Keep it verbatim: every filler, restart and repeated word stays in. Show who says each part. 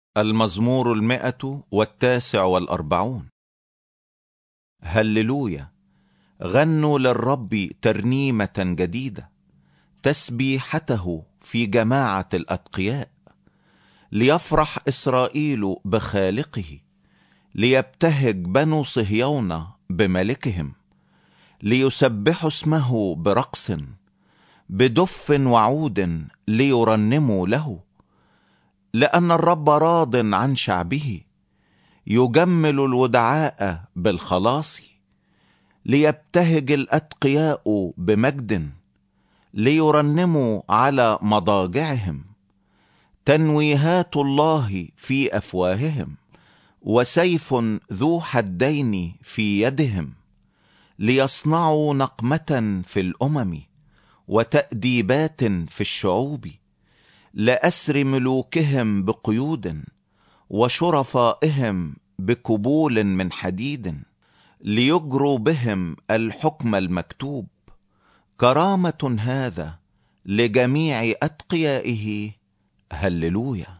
Speaker 1: المزمور المئة والتاسع والأربعون. هللويا، غنوا للرب ترنيمة جديدة، تسبيحته في جماعة الأتقياء. ليفرح إسرائيل بخالقه، ليبتهج بنو صهيون بملكهم. ليسبحوا اسمه برقص، بدف وعود ليرنموا له. لأن الرب راض عن شعبه، يجمل الودعاء بالخلاص. ليبتهج الأتقياء بمجد، ليرنموا على مضاجعهم. تنويهات الله في أفواههم، وسيف ذو حدين في يدهم. ليصنعوا نقمة في الأمم، وتأديبات في الشعوب. لأسر ملوكهم بقيود، وشرفائهم بكبول من حديد. ليجروا بهم الحكم المكتوب. كرامة هذا لجميع أتقيائه. هللويا.